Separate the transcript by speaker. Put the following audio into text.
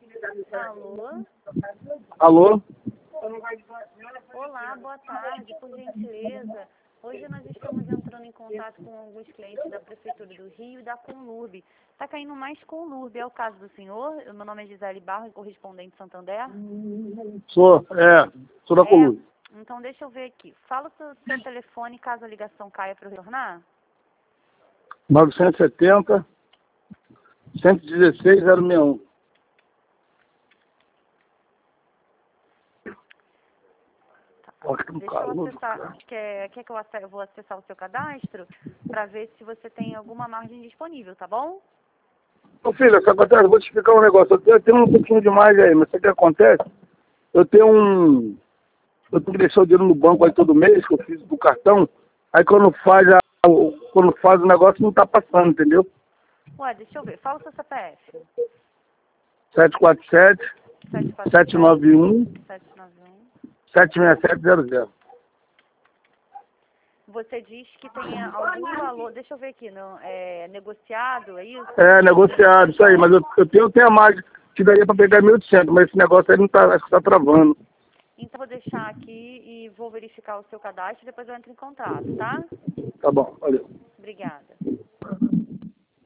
Speaker 1: Alô?
Speaker 2: Alô?
Speaker 1: Olá, boa tarde, por gentileza. Hoje nós estamos entrando em contato com alguns clientes da Prefeitura do Rio e da Conlurb. Está caindo mais Conlurb, é o caso do senhor? Meu nome é Gisele Barros, correspondente Santander.
Speaker 2: Sou da Coluna.
Speaker 1: Então deixa eu ver aqui. Fala o seu telefone caso a ligação caia para retornar.
Speaker 2: 970 116 061.
Speaker 1: Deixa eu acessar. Quer que eu vou acessar o seu cadastro para ver se você tem alguma margem disponível, tá bom?
Speaker 2: Ô filha, secretário, eu vou te explicar um negócio. Eu tenho um pouquinho de margem aí, mas sabe o que acontece? Eu tenho que deixar o dinheiro no banco aí todo mês, que eu fiz do cartão. Aí quando faz o negócio não tá passando, entendeu?
Speaker 1: Ué, deixa eu ver. Fala o seu CPF.
Speaker 2: 747 791
Speaker 1: 791.
Speaker 2: 76700.
Speaker 1: Você diz que tem algum valor, deixa eu ver aqui, não, negociado, é isso?
Speaker 2: É, negociado, isso aí, mas eu tenho a margem que daria para pegar 1.800, mas esse negócio aí não tá, acho que tá travando.
Speaker 1: Então vou deixar aqui e vou verificar o seu cadastro e depois eu entro em contato, tá?
Speaker 2: Tá bom, valeu.
Speaker 1: Obrigada.